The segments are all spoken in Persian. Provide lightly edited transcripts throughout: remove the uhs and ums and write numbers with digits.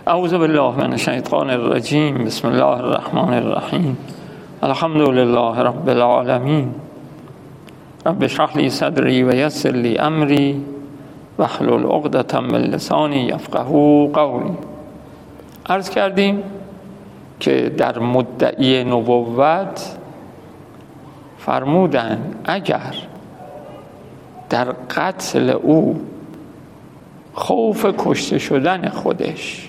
اعوذ بالله من الشیطان الرجیم. بسم الله الرحمن الرحیم. الحمد لله رب العالمین. رب اشرح لی صدری و یسر لی امری واحلل عقدة من لسانی یفقهوا قولی. عرض کردیم که در مدعی نبوت فرمودند اگر در قتل او خوف کشته شدن خودش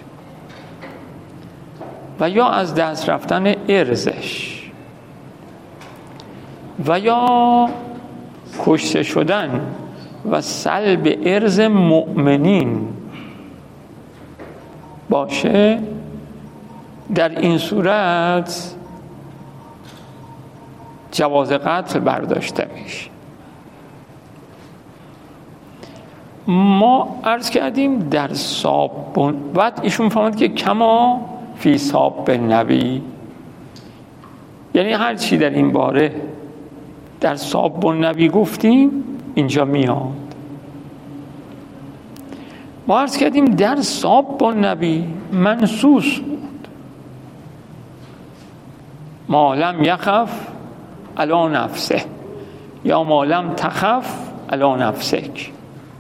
و یا از دست رفتن ارزش و یا کشته شدن و سلب ارز مؤمنین باشه، در این صورت جواز قتل برداشته میشه. ما عرض کردیم در صاب بعد ایشون فرمود که کما فی صاب نبی، یعنی هر چی در این باره در صاب نبی گفتیم اینجا میاد. ما عرض کردیم در صاب نبی منصوص بود ما لم یخف علی نفسه یا ما لم تخف علی نفسک.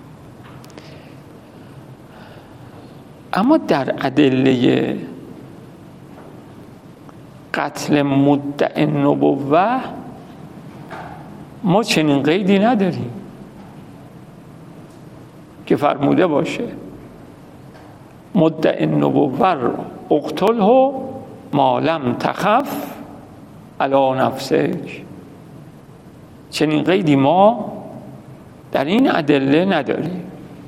اما در ادله قتل مدعی نبوه ما چنین قیدی نداریم که فرموده باشه مدعی نبوه رو اقتله ما لم تخف علی نفسک. چنین قیدی ما در این ادله نداریم.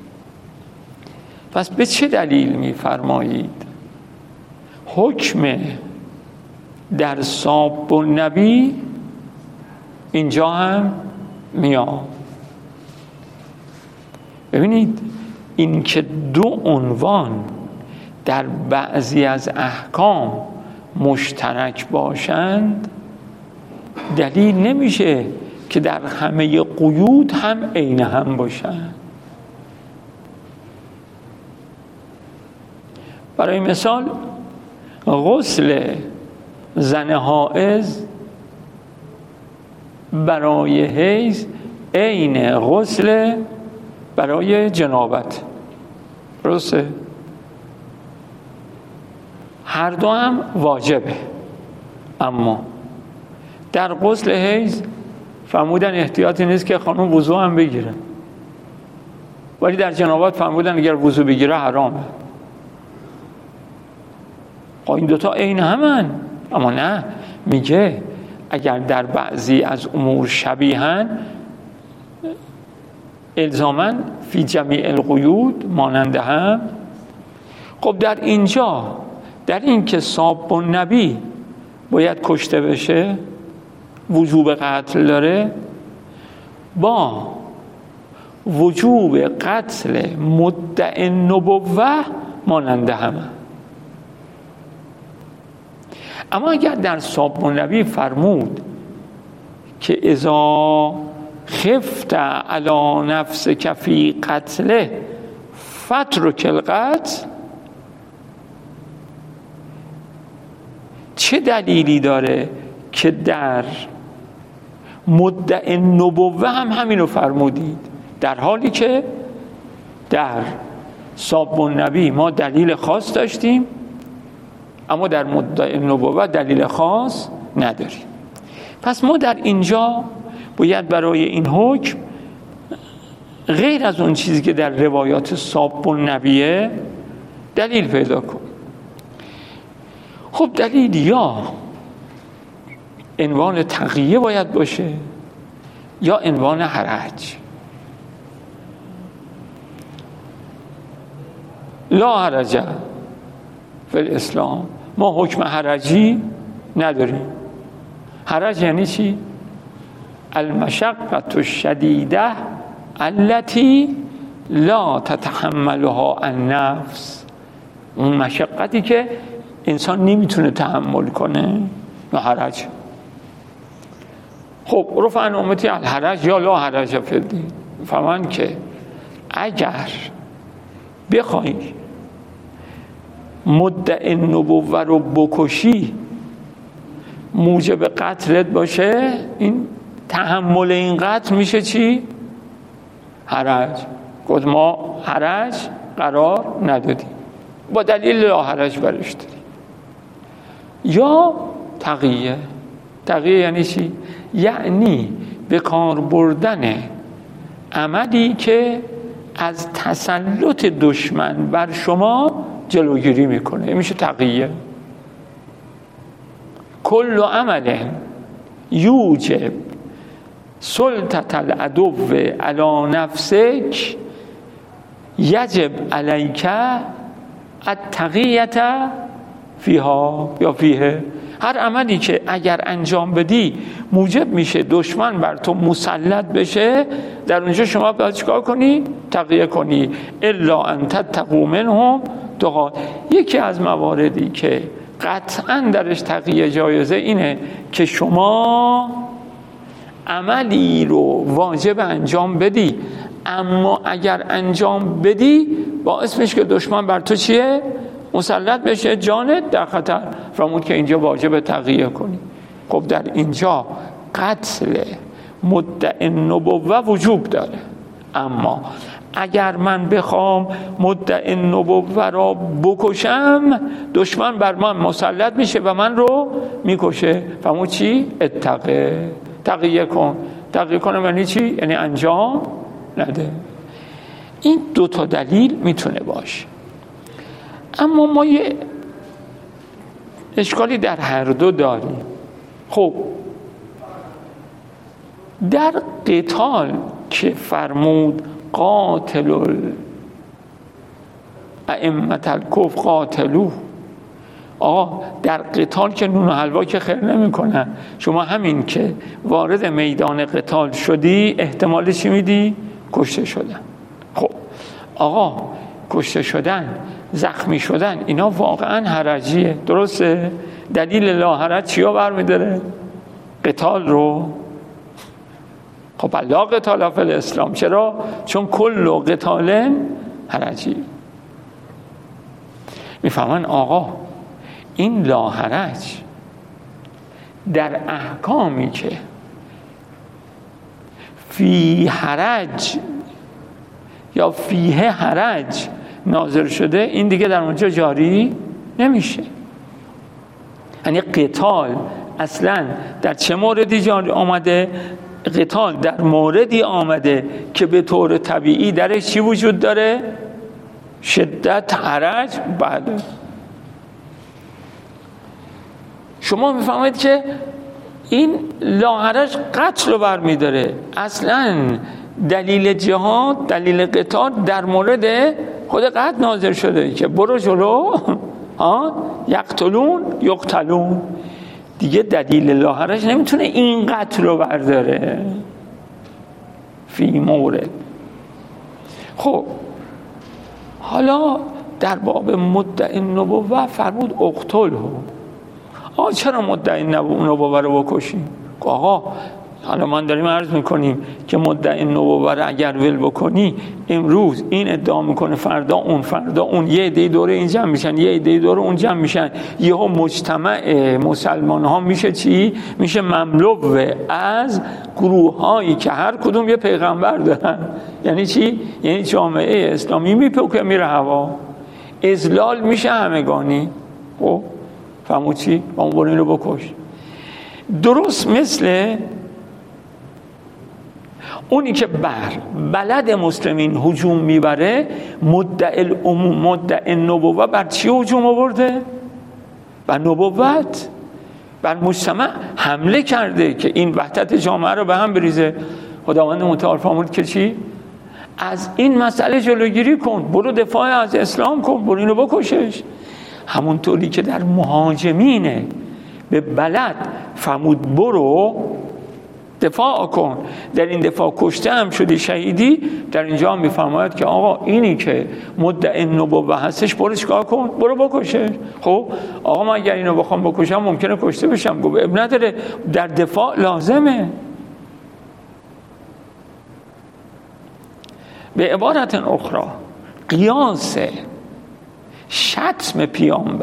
پس به چه دلیل می‌فرمایید حکم در صاب النبی اینجا هم میاد؟ ببینید این که دو عنوان در بعضی از احکام مشترک باشند دلیل نمیشه که در همه قیود هم عین هم باشند. برای مثال غسل زن حائض برای حیض عین غسل برای جنابت، درسته؟ هر دو هم واجبه، اما در غسل حیض فرمودن احتیاطی نیست که خانم وضو هم بگیره، ولی در جنابت فرمودن اگر وضو بگیره حرامه. این دوتا عین همن، اما نه، میگه اگر در بعضی از امور شبیهن الزاماً فی جمیع القیود مانند هم. خب در اینجا در این که صاب النبی باید کشته بشه وجوب قتل داره، با وجوب قتل مدعی نبوه مانند همه. اما اگر در صاب النبی فرمود که اذا خفت علی نفسک فی قتله فاترک القتل، چه دلیلی داره که در مدعی نبوه هم همینو فرمودید، در حالی که در صاب النبی ما دلیل خاص داشتیم اما در مدعی نبوه دلیل خاص نداریم. پس ما در اینجا باید برای این حکم غیر از اون چیزی که در روایات صاب النبیه دلیل پیدا کن. خب دلیل یا عنوان تقیه باید باشه یا عنوان حرج. لا حرج فی الاسلام، ما حکم حرجی نداریم. حرج یعنی چی؟ المشقة الشدیده التي لا تتحملها النفس، اون مشقتی که انسان نمیتونه تحمل کنه نه حرج. خب رفع عن امتی الحرج یا لا حرج فی الدین، فرمان که اگر بخوای مدعی نبوت رو بکشی موجب قتلت باشه، این تحمل این قتل میشه چی؟ حرج. گفت ما حرج قرار ندادیم، با دلیل لا حرج برش داریم. یا تقیه. تقیه یعنی چی؟ یعنی به کار بردن عملی که از تسلط دشمن بر شما جلوگیری میکنه، این میشه تقیه. کل عمل یوجب سلطة العدو علی نفسک یجب علیک التقیة فیها یا فیه. هر عملی که اگر انجام بدی موجب میشه دشمن بر تو مسلط بشه، در اونجا شما باید چیکار کنی؟ تقیه کنی. الا ان تتقوا منهم تقات. یکی از مواردی که قطعا درش تقیه جایزه اینه که شما عملی رو واجب انجام بدی، اما اگر انجام بدی باعث میشه که دشمن بر تو چیه؟ مسلط بشه، جانت در خطر. فرمود که اینجا واجب تقیه کنی. خب در اینجا قتل مدعی نبوت وجوب داره، اما اگر من بخوام مدعی نبوت را بکشم دشمن بر من مسلط میشه و من رو میکشه. فرمود چی؟ اتقه، تقیه کن. تقیه کنم یعنی چی؟ یعنی انجام نده. این دو تا دلیل میتونه باشه، اما ما یه اشکالی در هر دو داریم. خب در قتال که فرمود قاتل ائمة الکفر قاتلوه، در قتال که نون و حلوا که خیر نمی کنن، شما همین که وارد میدان قتال شدی احتمال چی میدی؟ کشته شدن. خب کشته شدن، زخمی شدن، اینا واقعا حرجیه، درسته؟ دلیل لا حرج چیا برمی‌داره؟ قتال رو. خب لا قتال فی الاسلام. چرا؟ چون کل قتال حرجی. میفهمن این لا حرج در احکامی که فی حرج یا فیه حرج نازل شده، این دیگه در اونجا جاری نمیشه. یعنی قتال اصلا در چه موردی جاری آمده؟ قتال در موردی آمده که به طور طبیعی درش چی وجود داره؟ شدت، حرج. بعد شما میفهمید که این لا حرج قتل رو برمی‌داره. اصلا دلیل جهاد، دلیل قتال در مورد خود قتل نازل شده که برو جلو، یقتلون یقتلون. دیگه دلیل لا حرج نمیتونه این قتل رو برداره فی مورد. خب حالا در باب مدعی نبوت فرمود اقتله. چرا مدعی نبوت رو بکشیم؟ حالا من داریم عرض میکنیم که مدعی نبوت رو اگر ول بکنی، امروز این ادعا میکنه، فردا اون، یه عده دوره این جمع میشن، یه عده دوره اون جمع میشن، یهو مجتمع مسلمان ها میشه چی؟ میشه مملو از گروه هایی که هر کدوم یه پیغمبر دارن. یعنی چی؟ یعنی جامعه اسلامی میپوکه میره هوا، اذلال میشه همگانی. خب فهمو چی؟ اون برو اینو بکش. درست مثل اونی که بر بلد مسلمین هجوم میبره، مدعی نبوت بر چی هجوم آورده؟ بر نبوت، بر مجتمع حمله کرده که این وحدت جامعه رو به هم بریزه. خداوند متعال فرمود که چی؟ از این مسئله جلوگیری کن، برو دفاع از اسلام کن، برو اینو بکشش. همونطوری که در مهاجمین به بلد فرمود برو دفاع کن، در این دفاع کشته هم شدی، شهیدی، در اینجا هم میفرماید که اینی که مدعی نبوت هستش برو چیکار کن؟ برو بکشه. خب من اگر اینو بخوام بکشم ممکنه کشته بشم. گفت اب نداره، در دفاع لازمه. به عبارت اخرى قیاس شتم پیامبر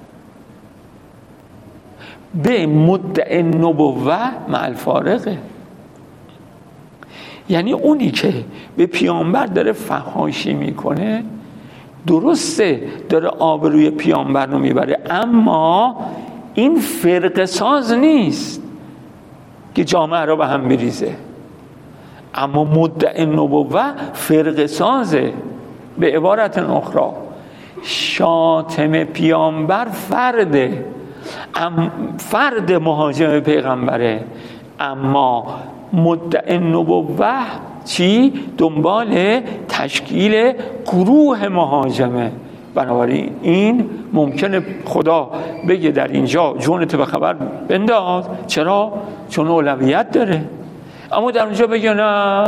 به مدعی نبوه مع الفارقه. یعنی اونی که به پیامبر داره فحاشی میکنه، درسته داره آبروی پیامبر رو میبره، اما این فرقه ساز نیست که جامعه رو به هم بریزه. اما مدعی نبوه فرقه سازه. به عبارت اخرى شاتم پیامبر فرد مهاجم پیغمبره، اما مدعی نبوه چی؟ دنبال تشکیل گروه مهاجمه. بنابراین این ممکنه خدا بگه در اینجا جونت به خبر بنداز. چرا؟ چون اولویت داره. اما در اونجا بگه نه.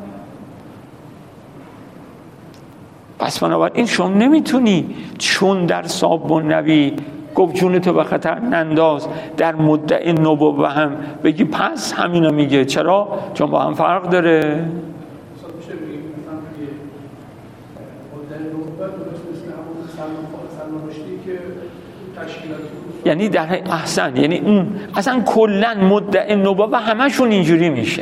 پس بنابراین شما نمیتونی چون در صاب النبی گفت جونتو به خطر ننداز، در مدعی نبوه هم بگی پس همینو میگه. چرا؟ چون با هم فرق داره. یعنی در احسن، یعنی اون اصلا کلن مدعی نبوه همشون اینجوری میشه.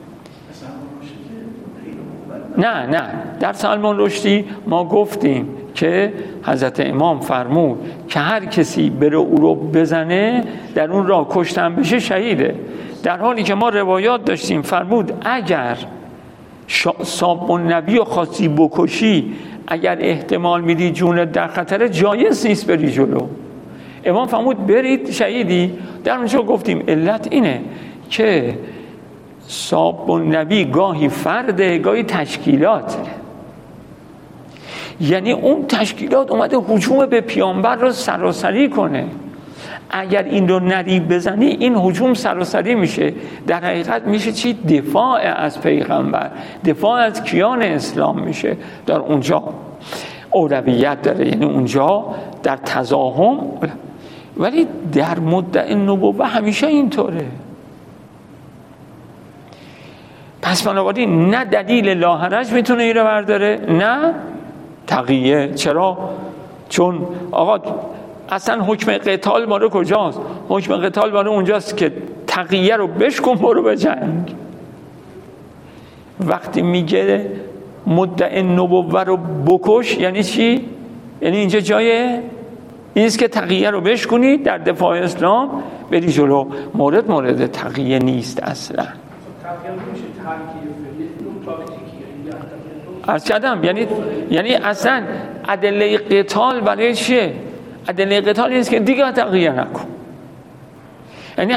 نه در سلمان رشدی ما گفتیم که حضرت امام فرمود که هر کسی بره او رو بزنه در اون راه کشتن بشه شهیده. در حالی که ما روایات داشتیم فرمود اگر صاب النبی و خاصی بکشی، اگر احتمال میدی جونت در خطر، جایز نیست بری جلو. امام فرمود برید شهیدی. در اونجا گفتیم علت اینه که صاب النبی گاهی فرده گاهی تشکیلاته. یعنی اون تشکیلات اومده هجوم به پیامبر رو سراسری کنه. اگر این رو نری بزنی این هجوم سراسری میشه. در حقیقت میشه چی؟ دفاع از پیغمبر، دفاع از کیان اسلام میشه. در اونجا اولویت داره، یعنی اونجا در تزاحم. ولی در مدعی نبوه همیشه اینطوره. پس بنابراین نه دلیل لاحرج میتونه این رو برداره، نه تقیه. چرا؟ چون آقا اصلا حکم قتال ماره کجاست؟ حکم قتال ماره اونجاست که تقیه رو بشکن برو به جنگ. وقتی میگه مدعی نبوه رو بکش یعنی چی؟ یعنی اینجا جای اینست که تقیه رو بشکنی در دفاع اسلام بری جلو. مورد تقیه نیست اصلا. عرض کردم یعنی اصلا ادله قتال برای چیه؟ ادله قتال اینست که دیگه تقیه نکن. یعنی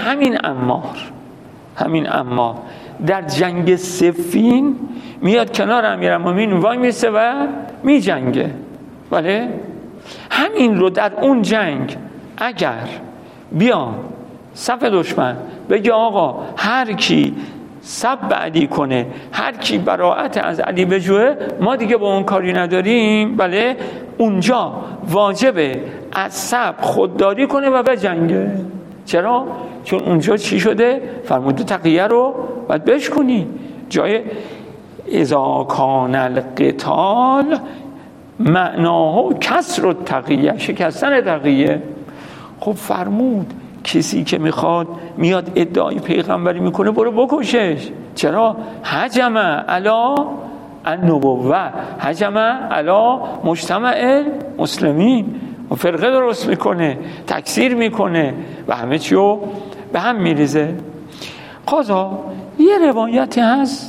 همین عمار در جنگ صفین میاد کنار امیرالمومنین وای میسه و میجنگه. بله همین رو در اون جنگ اگر بیان صف دشمن بگه آقا هر کی سب علی کنه، هر کی براءت از علی بجوه، ما دیگه با اون کاری نداریم، بله اونجا واجبه از سب خودداری کنه و بجنگه. چرا؟ چون اونجا چی شده؟ فرموده تقیه رو باید بشکنی. جای اذا کان القتال معناه کسر التقیه، شکستن تقیه. خب فرمود کسی که میاد ادعای پیغمبری میکنه برو بکشش. چرا؟ هجم علی النبوه، هجم علی مجتمع مسلمین، و فرقه درست میکنه، تکثیر میکنه و همه چیو به هم میریزه. قضا یه روایتی هست،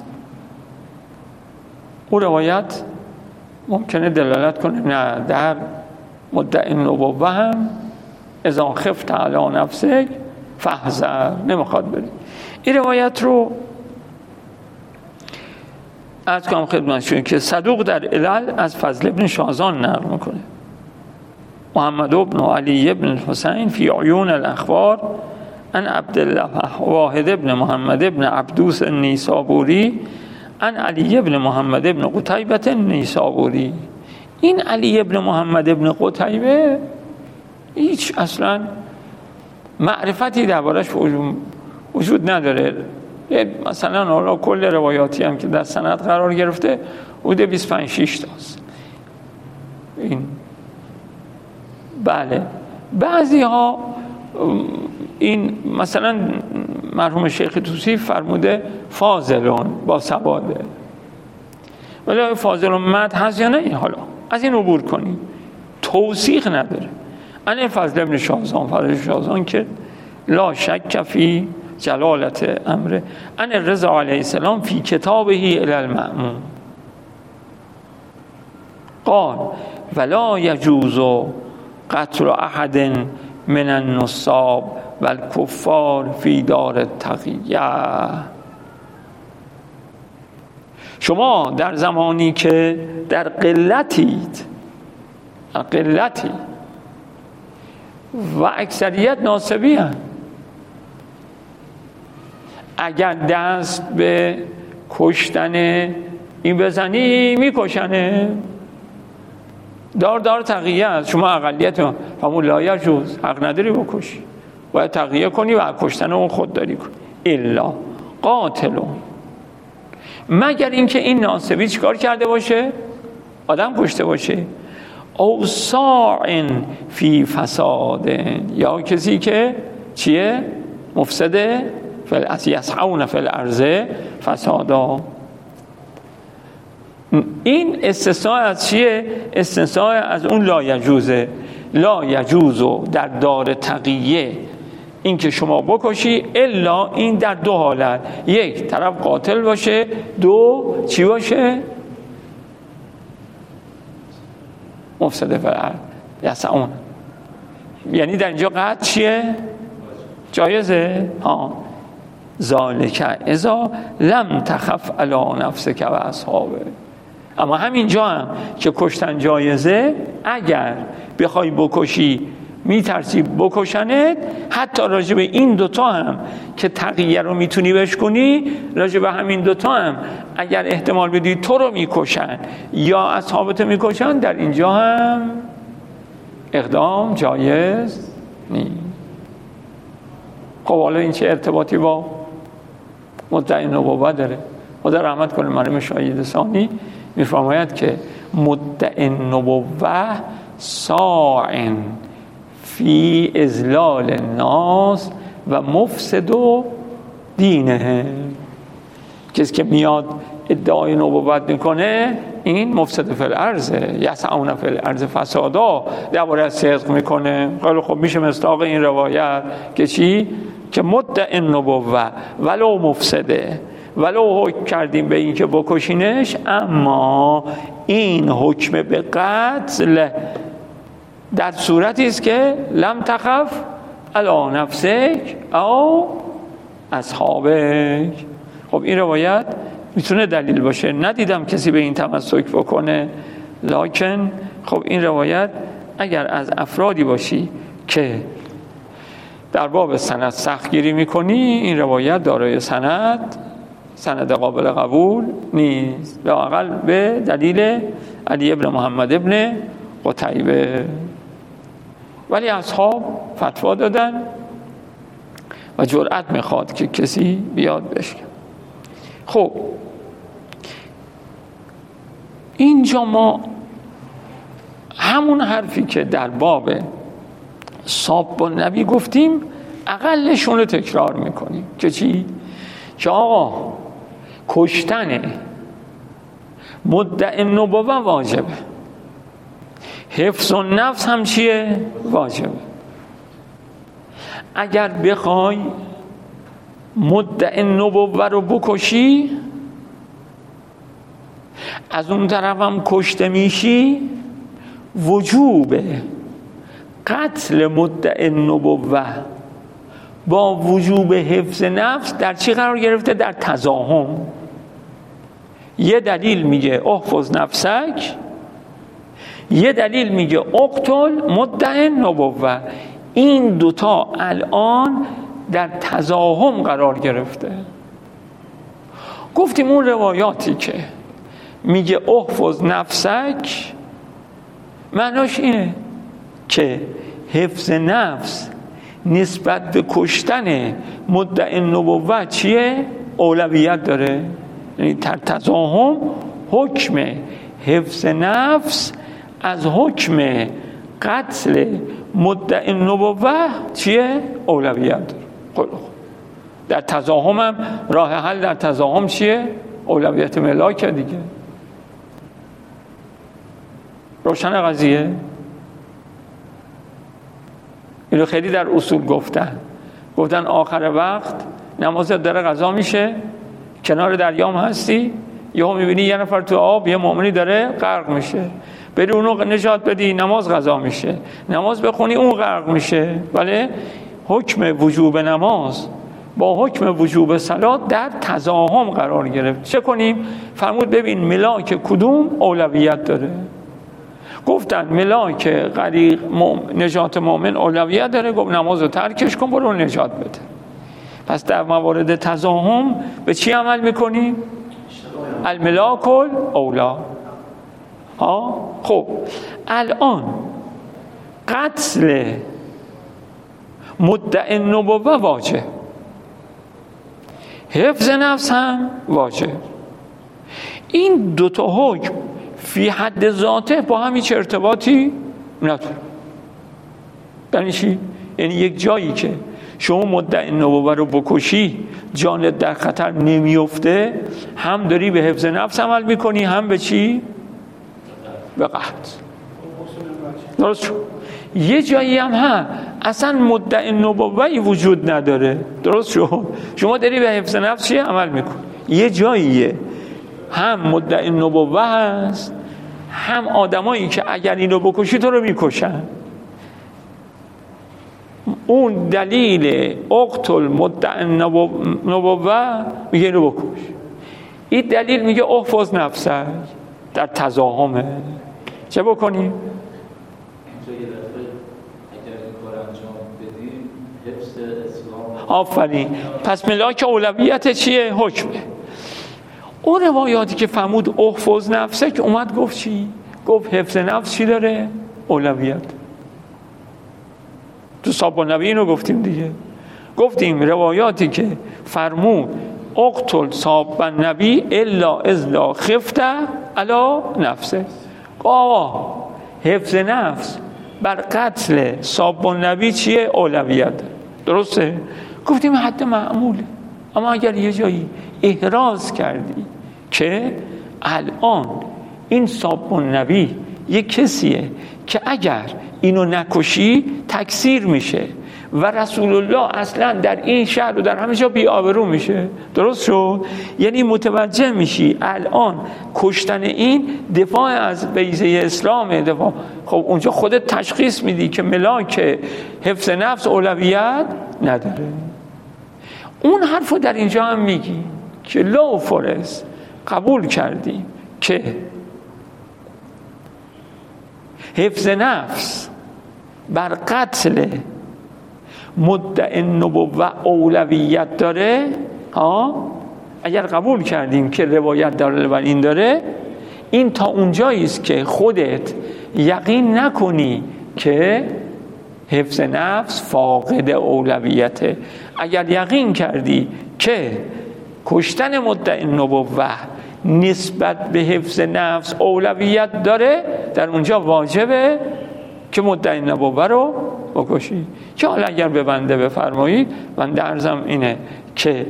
اون روایت ممکنه دلالت کنه نه در مدعی نبوه هم اذا خفت علی نفسک فاحذر نمیخواد بری. این روایت رو از کنم خدمتشون که صدوق در علل از فضل ابن شازان نقل میکنه. محمد ابن علی ابن الحسین فی عیون الاخبار ان عبدالله واحد ابن محمد ابن عبدوس النیسابوری ان علی ابن محمد ابن قتیبه النیسابوری. این علی ابن محمد ابن قتیبه هیچ اصلا معرفتی دربارش وجود نداره. مثلا حالا کل روایاتی هم که در سند قرار گرفته حدود 25-26 تاست. این بله بعضی ها این مثلا مرحوم شیخ توسی فرموده فاضلون با سواده، ولی فاضلون مد هست یا نه؟ حالا از این عبور کنیم، توثیق نداره. ان فضل ابن شاهزان، فضل شاهزان که لا شک فی جلالت امره، ان رضا علیه السلام فی کتابه الی المأمون قال ولا یجوز قتل احد من النصاب و الکفار فی دار التقیه. شما در زمانی که در قلتید و اکثریت ناصبی هستند، اگر دست به کشتن این بزنی میکشنه، دار تقیه است. شما اقلیت همون لا یجوز، حق نداری بکشی، باید تقیه کنی و کشتن اون خودداری کنی. الا قاتلون، مگر اینکه این ناصبی چیکار کرده باشه؟ آدم کشته باشه. او ساعن فی فساد، یا کسی که چیه؟ مفسده یسعون فی الارض فسادا. این استثناء از چیه؟ استثناء از اون لا یجوزه. لا یجوزو در دار تقیه این که شما بکشی، الا این در دو حالت، یک طرف قاتل باشه، دو چی باشه؟ مفسده فی الارض یسعون. یعنی در اینجا قتل چیه؟ جایزه. ذالک اذا لم تخف علی نفسک و اصحابه. اما همینجا هم که کشتن جایزه، اگر بخوای بکشی میترسی بکشنت، حتی راجع به این دوتا هم که تقیه رو میتونی بشکنی، راجع به همین دوتا هم اگر احتمال بدی تو رو میکشن یا اصحابت میکشن، در اینجا هم اقدام جایز نیست. خب حالا این چه ارتباطی با مدعی نبوت داره؟ خدا رحمت کنه مرحوم شاید ثانی میفرماید که مدعی نبوت ساعن فی اذلال الناس و مفسد دینه. کسی که میاد ادعای نبوت میکنه، این مفسد فی الارض یسعون فی الارض فسادا، درباره از صدق میکنه. خیلی خب میشه مصداق این روایت که چی؟ که مدعی نبوت ولو مفسده، ولو حکم کردیم به این که بکشینش، اما این حکم به قتل در صورتی است که لم تخف علی نفسک او اصحابک. خب این روایت میتونه دلیل باشه، ندیدم کسی به این تمسک بکنه، لکن خب این روایت اگر از افرادی باشی که در باب سند سختگیری میکنی، این روایت دارای سند قابل قبول نیست، لااقل به دلیل علی ابن محمد ابن قتیبه. ولی اصحاب فتوا دادن و جرأت میخواد که کسی بیاد بشکن. خب اینجا ما همون حرفی که در باب ساب النبی گفتیم اقلشون رو تکرار میکنیم که چی؟ که آقا کشتن مدعی نبوت واجبه، حفظ النفس هم چیه؟ واجبه. اگر بخوای مدعی نبوت رو بکشی، از اون طرف هم کشته میشی، وجوب قتل مدعی نبوت با وجوب حفظ نفس در چی قرار گرفته؟ در تزاحم. یه دلیل میگه احفظ نفسک، یه دلیل میگه اقتل مدعی نبوت. این دوتا الان در تزاحم قرار گرفته. گفتیم اون روایاتی که میگه احفظ نفسک معناش اینه که حفظ نفس نسبت به کشتن مدعی نبوت چیه؟ اولویت داره. یعنی در تزاحم حکم حفظ نفس از حکم قتل مدعی النبوه چیه؟ اولویت داره. خب در تزاحم هم راه حل در تزاحم چیه؟ اولویت ملاک دیگه. روشن قضیه؟ اینو خیلی در اصول گفتن آخر وقت نمازت داره قضا میشه، کنار دریام هستی، یهو میبینی یه نفر تو آب، یه مؤمنی داره غرق میشه، بری اونو نجات بدی، نماز قضا میشه، نماز بخونی اون غرق میشه. ولی حکم وجوب نماز با حکم وجوب صلات در تزاحم قرار گرفت. چه کنیم؟ فرمود ببین ملاک کدوم اولویت داره. گفتن ملاک غریق نجات مؤمن اولویت داره، گفت نماز رو ترکش کن برو نجات بده. پس در موارد تزاحم به چی عمل میکنیم؟ الملاک الاولا. خب الان قتل مدعی النبوه واجب، حفظ نفس هم واجب. این دوتا حکم فی حد ذاته با هم هیچ ارتباطی نداره. یعنی چی؟ یعنی یک جایی که شما مدعی النبوه رو بکشی جانت در خطر نمیفته، هم داری به حفظ نفس عمل میکنی، هم به چی؟ به قتل. درست شد؟ یه جایی هم اصلا مدعی النبوه وجود نداره. درست شد؟ شما داری به حفظ نفس چی عمل میکنی. یه جاییه هم مدعی النبوه هست، هم آدمایی که اگر اینو بکشی تو رو میکشن. اون دلیل اقتل مدعی النبوه میگه اینو بکش، این دلیل میگه احفظ نفسک در تزاحمه. چه بکنیم؟ آفرین. پس ملاک اولویت چیه؟ حکمه. اون روایاتی که فرمود احفظ نفسه که اومد گفت چی؟ گفت حفظ نفس چی داره؟ اولویت. تو صحابه نبی اینو گفتیم دیگه. گفتیم روایاتی که فرمود اقتل صحابه نبی الا ازلا خفته علی نفسه، آقا حفظ نفس بر قتل صحابه نبی چیه؟ اولویت. درسته؟ گفتیم حد معموله. اما اگر یه جایی احراز کردی که الان این صحابه نبی یه کسیه که اگر اینو نکشی تکثیر میشه و رسول الله اصلا در این شهر و در همه جا بی‌آبرو میشه. درست شد؟ یعنی متوجه میشی الان کشتن این دفاع از بیضه اسلام، دفاع. خب اونجا خودت تشخیص میدی که ملاک حفظ نفس اولویت نداره. اون حرفو در اینجا هم میگی که لو فرض قبول کردی که حفظ نفس بر قتل مدعی النبوه اولویت داره، اگر قبول کردیم که روایت داره بر این داره، این تا اونجایی است که خودت یقین نکنی که حفظ نفس فاقد اولویته. اگر یقین کردی که کشتن مدعی النبوه نسبت به حفظ نفس اولویت داره، در اونجا واجبه که مدعی النبوه رو بکشی. که حالا اگر به بنده بفرمایید، بنده عرضم اینه که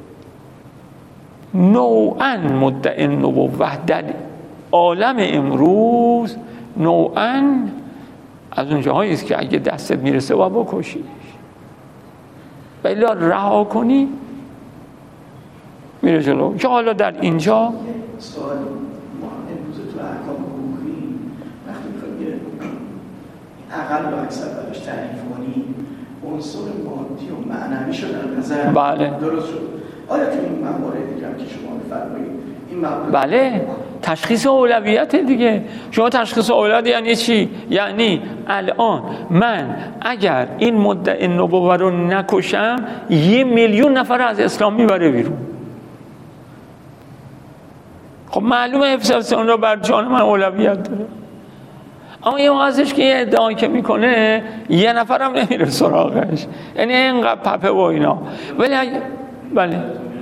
نوعاً مدعی النبوه در عالم امروز نوعاً از اون جاهایی است که اگه دستت میرسه باید بکشی، بلا رها کنی میره جلو. که حالا در اینجا سوال ما امروز تو احکام حقوقی وقتی میخوایم اقل و اکثر براش تعریف کنیم عنصر مادی و معنوی شدن نظر بله. درست شد. آیا تو این مواردی که شما بفرمایید این موارد بله تشخیص اولویت دیگه. شما تشخیص اولویت یعنی چی؟ یعنی الان من اگر این مدعی النبوه رو نکشم 1,000,000 نفر از اسلام میبره بیرون. خب معلومه حفظ اون رو بر جان من اولویت داره. اما یه وقتش که یه ادعایی که میکنه یه نفر هم نمیره سراغش، یعنی اینقدر پپه و اینا. ولی بله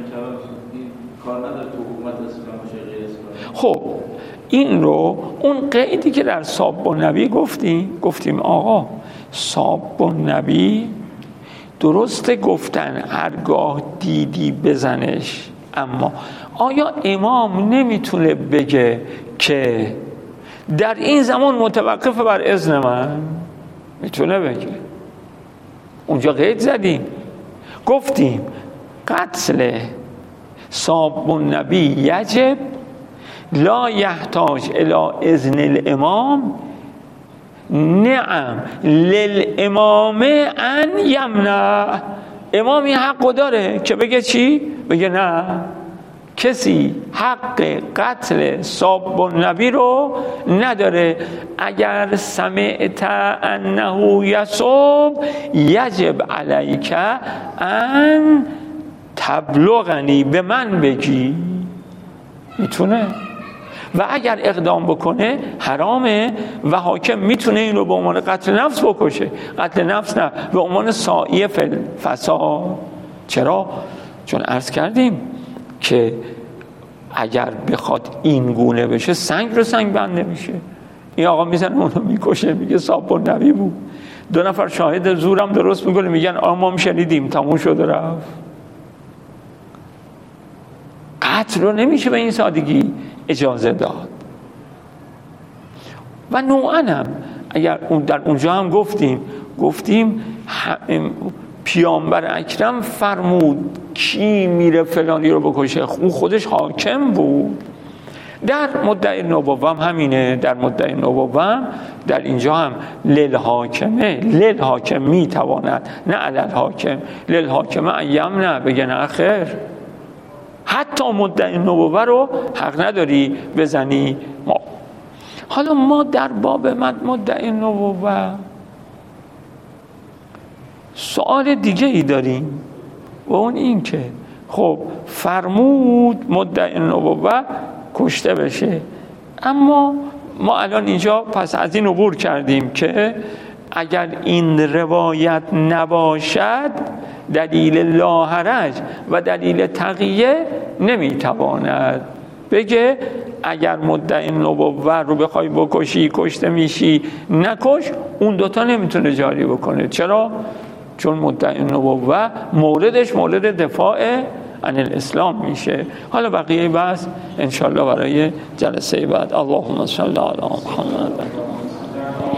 خب این رو اون قیدی که در صحابه نبی گفتیم آقا ساب النبی درسته گفتن هرگاه دیدی بزنش، اما آیا امام نمیتونه بگه که در این زمان متوقف بر اذن من؟ میتونه بگه. اونجا قید زدیم گفتیم قتل ساب النبی یجب لا یحتاج الی اذن الامام، نعم للامام ان یمنع. امام این حق داره که بگه چی؟ بگه نه، کسی حق قتل ساب النبی رو نداره. اگر سمعت انه یسب یجب علیک ان تبلغنی، به من بگی. میتونه. و اگر اقدام بکنه حرامه و حاکم میتونه این رو به عنوان قتل نفس بکشه. قتل نفس نه، به عنوان سایه فساد. چرا؟ چون عرض کردیم که اگر بخواد این گونه بشه سنگ رو سنگ بند نمیشه. این آقا میزنه اونو میکشه، میگه ساب النبی بود. 2 نفر شاهد زورم درست میکنه، میگن ما شنیدیم، تموم شد رفت. قتل رو نمیشه به این سادگی اجازه داد. و نوعاً هم اگر در اونجا هم گفتیم پیامبر اکرم فرمود کی میره فلانی رو بکشه، اون خودش حاکم بود. در مدعی نبوة هم همینه. در مدعی نبوة هم در اینجا هم للحاکم میتواند، نه علی الحاکم، للحاکم ایام نه، بگن آخر حتی مدعی نبوة رو حق نداری بزنی. حالا ما در باب مدعی نبوة سوال دیگه ای داریم و اون این که خب فرمود مدعی نبوة کشته بشه، اما ما الان اینجا پس از این عبور کردیم که اگر این روایت نباشد دلیل لا حرج و دلیل تقیه نمیتواند بگه اگر مدعی نبوة رو بخوای بکشی کشته میشی، نکش. اون دوتا نمیتونه جاری بکنه. چرا؟ چون مدعی نبوة موردش مورد دفاع عن الاسلام میشه. حالا بقیه بحث انشالله برای جلسه بعد. اللهم صل علی محمد.